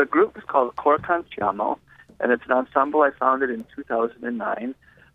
group is called Cor Cantiamo, and it's an ensemble I founded in 2009.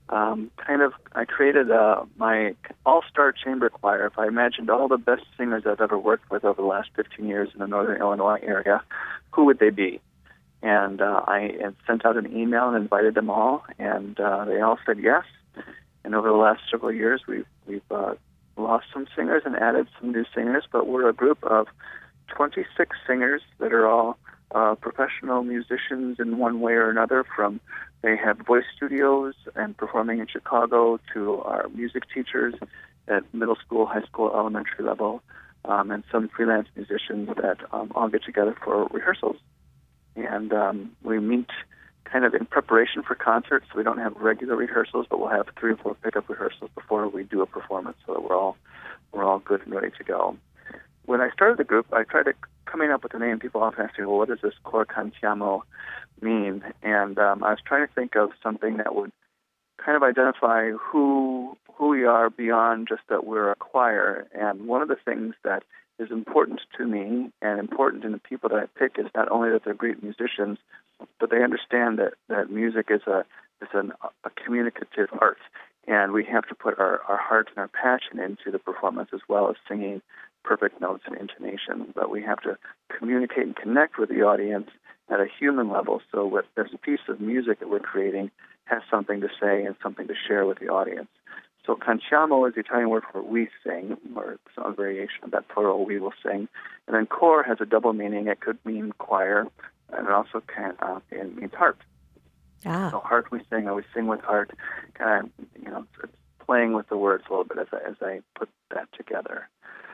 I created my all-star chamber choir. If I imagined all the best singers I've ever worked with over the last 15 years in the northern Illinois area, who would they be? And I sent out an email and invited them all, and they all said yes. And over the last several years, we've lost some singers and added some new singers, but we're a group of 26 singers that are all professional musicians in one way or another. From they have voice studios and performing in Chicago to our music teachers at middle school, high school, elementary level, and some freelance musicians that all get together for rehearsals. And we meet kind of in preparation for concerts. So we don't have regular rehearsals, but we'll have 3 or 4 pickup rehearsals before we do a performance, so that we're all good and ready to go. When I started the group, I tried coming up with a name. People often ask me, well, what does this Cor Cantiamo mean? And I was trying to think of something that would kind of identify who we are beyond just that we're a choir. And one of the things that is important to me and important in the people that I pick is not only that they're great musicians, but they understand that music is a communicative art. And we have to put our heart and our passion into the performance as well as singing perfect notes and intonation. But we have to communicate and connect with the audience at a human level. So with this piece of music that we're creating has something to say and something to share with the audience. So cantiamo is the Italian word for we sing, or some variation of that plural, we will sing. And then cor has a double meaning. It could mean choir, and it also can it means heart. Ah. So heart we sing, or we sing with heart. Kind of, it's playing with the words a little bit as I put that together.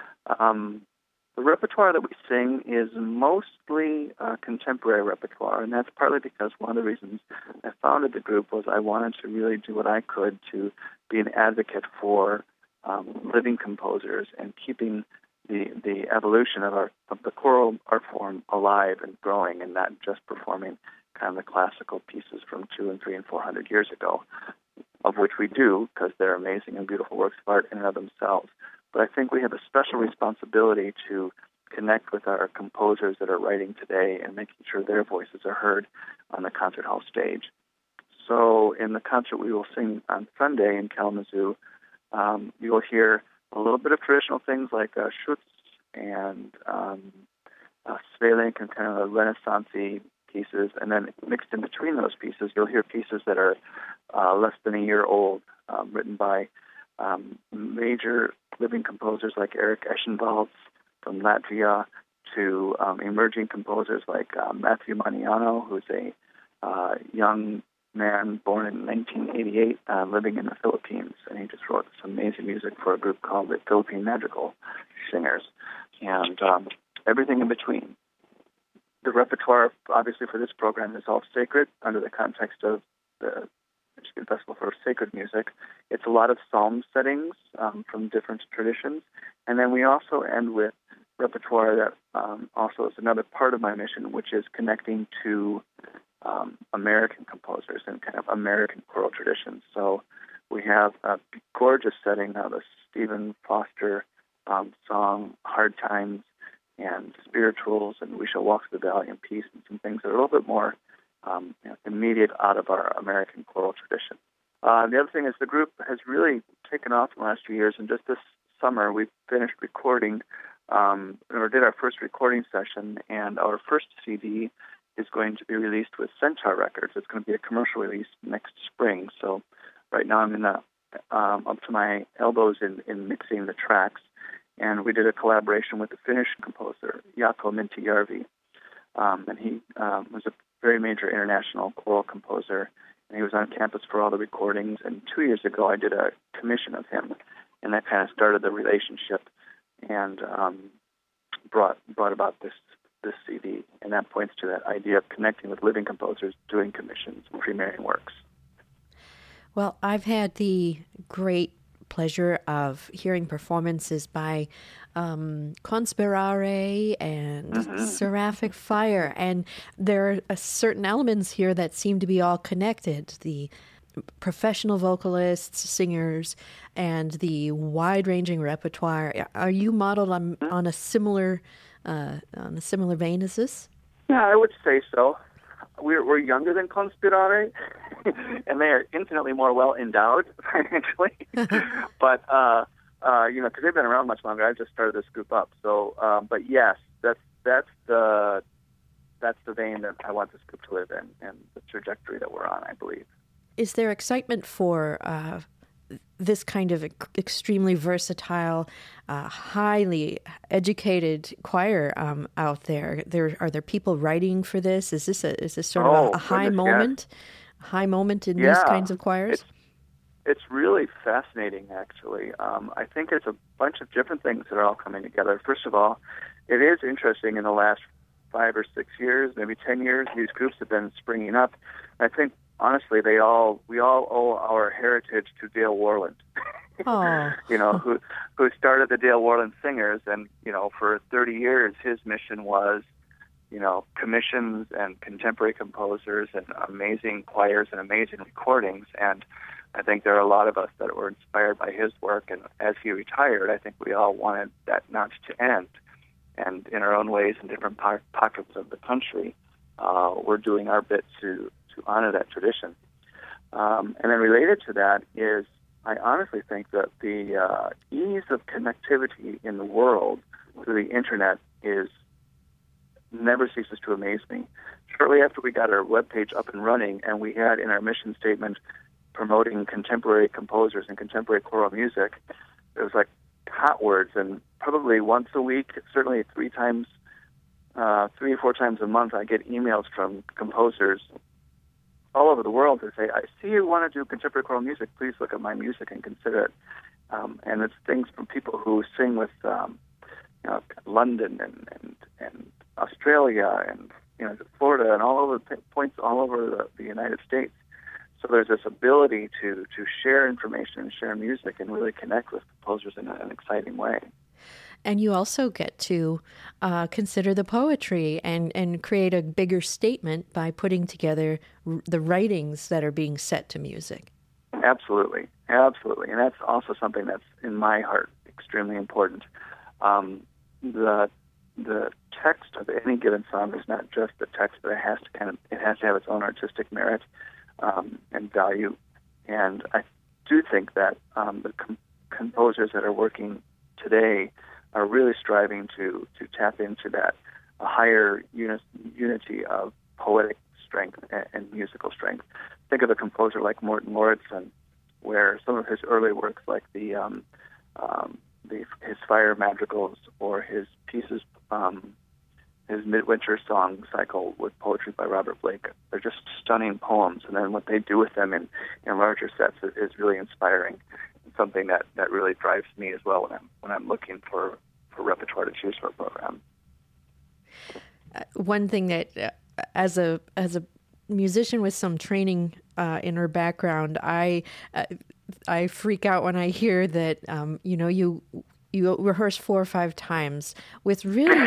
The repertoire that we sing is mostly contemporary repertoire, and that's partly because one of the reasons I founded the group was I wanted to really do what I could to be an advocate for living composers and keeping the evolution of the choral art form alive and growing, and not just performing kind of the classical pieces from 200 and 300 and 400 years ago, of which we do because they're amazing and beautiful works of art in and of themselves. But I think we have a special responsibility to connect with our composers that are writing today and making sure their voices are heard on the concert hall stage. So in the concert we will sing on Sunday in Kalamazoo, you will hear a little bit of traditional things like Schutz and Svelink and kind of Renaissance-y pieces, and then mixed in between those pieces, you'll hear pieces that are less than a year old, written by major living composers like Eric Eschenwalds from Latvia to emerging composers like Matthew Maniano, who's a young man born in 1988 living in the Philippines, and he just wrote some amazing music for a group called the Philippine Madrigal Singers, and everything in between. The repertoire, obviously, for this program is all sacred under the context of the Michigan Festival for Sacred Music. It's a lot of psalm settings from different traditions. And then we also end with repertoire that also is another part of my mission, which is connecting to American composers and kind of American choral traditions. So we have a gorgeous setting of the Stephen Foster song, Hard Times, and Spirituals, and We Shall Walk Through the Valley in Peace, and some things that are a little bit more immediate out of our American choral tradition. The other thing is the group has really taken off in the last few years, and just this summer we finished recording, or did our first recording session, and our first CD is going to be released with Centaur Records. It's going to be a commercial release next spring. So right now I'm up to my elbows in mixing the tracks, and we did a collaboration with the Finnish composer Jaakko Mintijärvi, and he was a very major international choral composer, and he was on campus for all the recordings. And 2 years ago, I did a commission of him, and that kind of started the relationship and brought about this CD. And that points to that idea of connecting with living composers, doing commissions, and premiering works. Well, I've had the great pleasure of hearing performances by Conspirare and Seraphic Fire, and there are certain elements here that seem to be all connected. The professional vocalists, singers, and the wide-ranging repertoire. Are you modeled on a similar vein as this? Yeah, I would say so. We're younger than Conspirare, and they are infinitely more well endowed financially. But because they've been around much longer, I just started this group up. So, but yes, that's the vein that I want this group to live in, and the trajectory that we're on, I believe. Is there excitement for this kind of extremely versatile, highly educated choir out there? Are there people writing for this? Is this sort of a high moment? Yes. High moment in these kinds of choirs? It's really fascinating, actually. I think it's a bunch of different things that are all coming together. First of all, it is interesting in the last 5 or 6 years, maybe 10 years, these groups have been springing up. I think, honestly, we all owe our heritage to Dale Worland. Oh. who started the Dale Worland Singers, and for 30 years his mission was commissions and contemporary composers and amazing choirs and amazing recordings. And I think there are a lot of us that were inspired by his work, and as he retired, I think we all wanted that not to end. And in our own ways, in different pockets of the country, we're doing our bit to honor that tradition. And then related to that is, I honestly think that the ease of connectivity in the world through the internet never ceases to amaze me. Shortly after we got our webpage up and running, and we had in our mission statement promoting contemporary composers and contemporary choral music, it was like hot words, and probably once a week, certainly 3 or 4 times a month, I get emails from composers all over the world to say, I see you want to do contemporary choral music, please look at my music and consider it. And it's things from people who sing with London and Australia and Florida and all over points all over the United States. So there's this ability to share information and share music and really connect with composers in an exciting way. And you also get to consider the poetry and create a bigger statement by putting together the writings that are being set to music. Absolutely. And that's also something that's in my heart extremely important. The text of any given song is not just the text, but it has to have its own artistic merit and value. And I do think that the composers that are working today are really striving to tap into that higher unity of poetic strength and musical strength. Think of a composer like Morten Lauridsen, where some of his early works, like his fire madrigals or his pieces, his midwinter song cycle with poetry by Robert Blake, they're just stunning poems. And then what they do with them in larger sets is really inspiring. Something that really drives me as well when I'm looking for repertoire to choose for a program. One thing that, as a musician with some training in her background, I freak out when I hear that you rehearse 4 or 5 times with really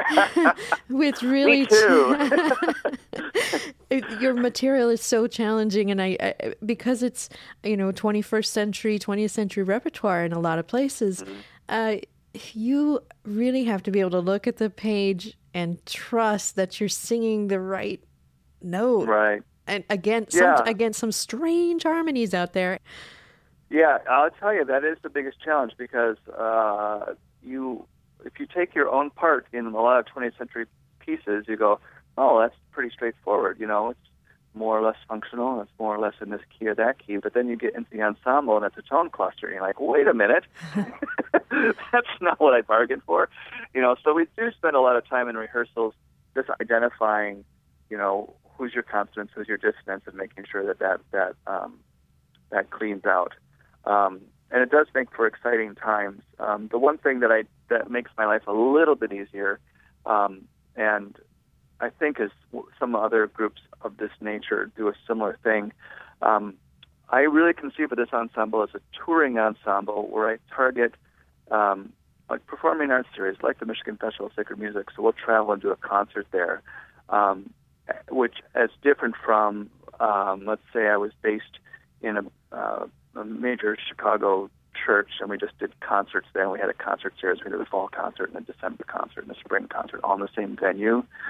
Me too. Your material is so challenging, and I because it's 21st century, 20th century repertoire in a lot of places. Mm-hmm. You really have to be able to look at the page and trust that you're singing the right note, right? And against some strange harmonies out there. Yeah, I'll tell you, that is the biggest challenge, because if you take your own part in a lot of 20th century pieces, you go, oh, that's pretty straightforward. It's more or less functional, it's more or less in this key or that key. But then you get into the ensemble, and it's a tone cluster, and you're like, wait a minute, that's not what I bargained for. So we do spend a lot of time in rehearsals just identifying, who's your consonants, who's your dissonance, and making sure that cleans out. And it does make for exciting times. The one thing that makes my life a little bit easier, and I think as some other groups of this nature do a similar thing, I really conceive of this ensemble as a touring ensemble where I target like performing arts series, like the Michigan Festival of Sacred Music. So we'll travel and do a concert there, which is different from, let's say I was based in a major Chicago church, and we just did concerts there. And we had a concert series. We did a fall concert and a December concert and a spring concert, all in the same venue.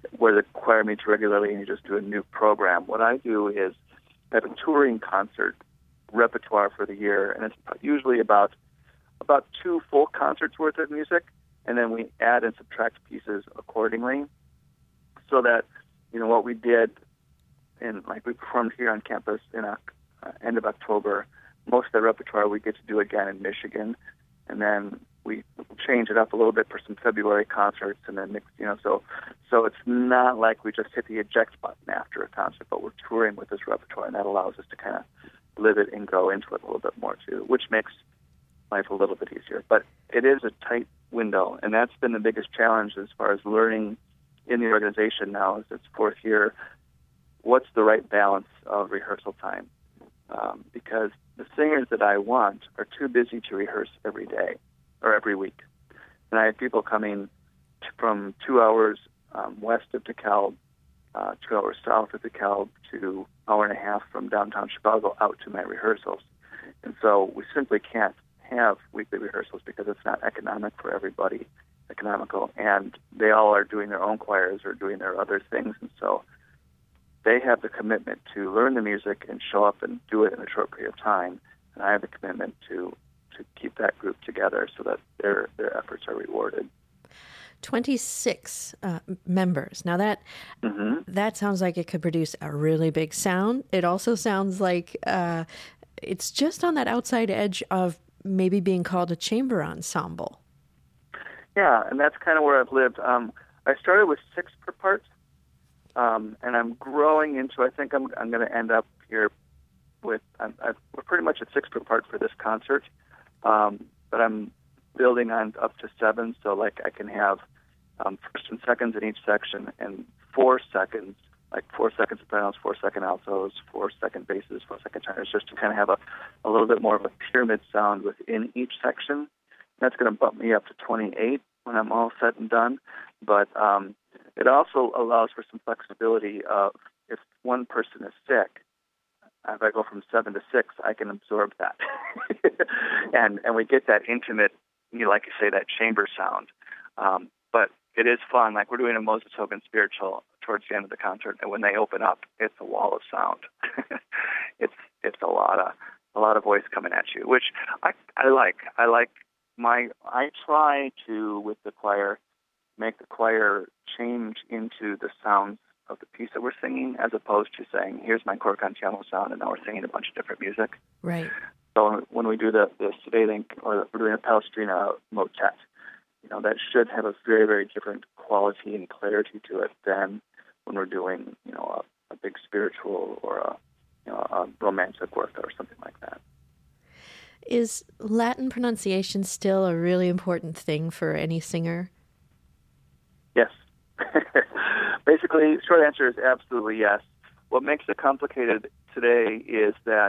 where the choir meets regularly and you just do a new program. What I do is I have a touring concert repertoire for the year, and it's usually about 2 full concerts worth of music, and then we add and subtract pieces accordingly, so that, what we did we performed here on campus in end of October. Most of the repertoire we get to do again in Michigan, and then we change it up a little bit for some February concerts, and then so it's not like we just hit the eject button after a concert, but we're touring with this repertoire, and that allows us to kind of live it and go into it a little bit more too, which makes life a little bit easier. But it is a tight window, and that's been the biggest challenge as far as learning in the organization now, as its 4th year. What's the right balance of rehearsal time? Because the singers that I want are too busy to rehearse every day or every week. And I have people coming from 2 hours west of DeKalb, 2 hours south of DeKalb, to hour and a half from downtown Chicago out to my rehearsals. And so we simply can't have weekly rehearsals because it's not economical, and they all are doing their own choirs or doing their other things, and so they have the commitment to learn the music and show up and do it in a short period of time, and I have the commitment to keep that group together so that their efforts are rewarded. 26 members. Now that sounds like it could produce a really big sound. It also sounds like it's just on that outside edge of maybe being called a chamber ensemble. Yeah, and that's kind of where I've lived. I started with 6 per part, and I'm growing into, I think I'm going to end up here with, we're pretty much at 6 per part for this concert, but I'm building on up to 7, so like I can have first and seconds in each section, and 4 seconds, like 4 second sopranos, 4 second altos, 4 second basses, 4 second tenors, just to kind of have a little bit more of a pyramid sound within each section. That's going to bump me up to 28 when I'm all said and done. But it also allows for some flexibility of if one person is sick, if I go from 7 to 6, I can absorb that. and we get that intimate, like you say, that chamber sound. But it is fun. Like we're doing a Moses Hogan spiritual towards the end of the concert, and when they open up, it's a wall of sound. It's a lot of voice coming at you, which I like. I try to, with the choir, make the choir change into the sounds of the piece that we're singing, as opposed to saying, here's my cor cantiano sound, and now we're singing a bunch of different music. Right. So when we do the Sibelius, or we're doing a Palestrina motet, that should have a very, very different quality and clarity to it than when we're doing, a big spiritual or a romantic work or something like that. Is Latin pronunciation still a really important thing for any singer? Yes. Basically, short answer is absolutely yes. What makes it complicated today is that,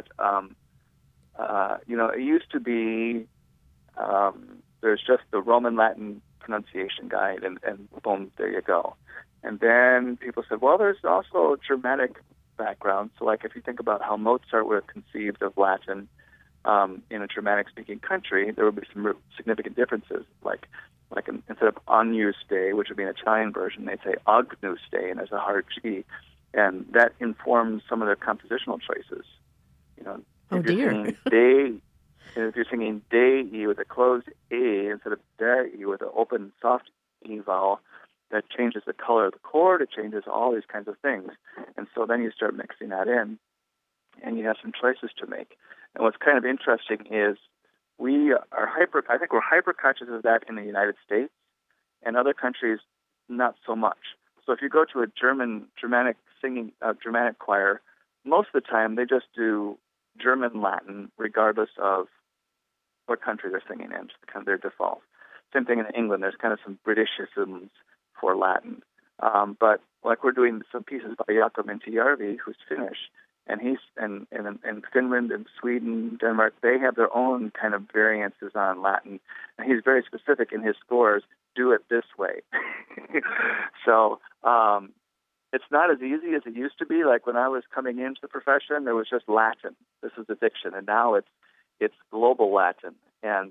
it used to be there's just the Roman Latin pronunciation guide, and boom, there you go. And then people said, well, there's also a Germanic background. So, like, if you think about how Mozart would have conceived of Latin in a Germanic-speaking country, there would be some significant differences. Like instead of Agnus Dei, which would be an Italian version, they'd say Agnus Dei, and there's a hard G. And that informs some of their compositional choices. Oh, dear. If you're singing Dei with a closed A instead of Dei with an open, soft E vowel, that changes the color of the chord, it changes all these kinds of things. And so then you start mixing that in, and you have some choices to make. And what's kind of interesting is I think we're hyper conscious of that in the United States, and other countries not so much. So if you go to a Germanic choir, most of the time they just do German Latin, regardless of what country they're singing in, just kind of their default. Same thing in England. There's kind of some Britishisms for Latin. But like we're doing some pieces by Jaakko Mintijärvi, who's Finnish, and he's in Finland and Sweden, Denmark, they have their own kind of variances on Latin. And he's very specific in his scores, do it this way. So it's not as easy as it used to be. Like when I was coming into the profession, there was just Latin. This is the diction. And now it's global Latin. And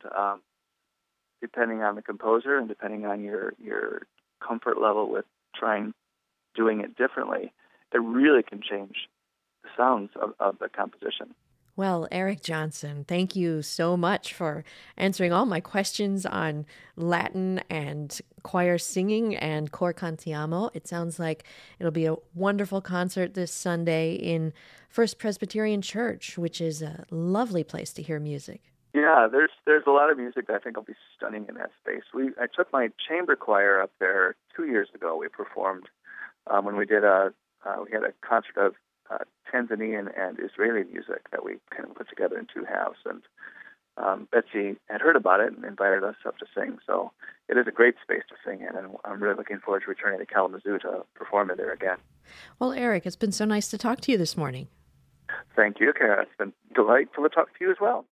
depending on the composer and depending on your comfort level with trying doing it differently, it really can change the sounds of the composition. Well, Eric Johnson, thank you so much for answering all my questions on Latin and choir singing and Cor Cantiamo. It sounds like it'll be a wonderful concert this Sunday in First Presbyterian Church, which is a lovely place to hear music. Yeah, there's a lot of music that I think will be stunning in that space. I took my chamber choir up there 2 years ago. We performed when we had a concert of Tanzanian and Israeli music that we kind of put together in two halves. And Betsy had heard about it and invited us up to sing. So it is a great space to sing in, and I'm really looking forward to returning to Kalamazoo to perform in there again. Well, Eric, it's been so nice to talk to you this morning. Thank you, Kara. It's been delightful to talk to you as well.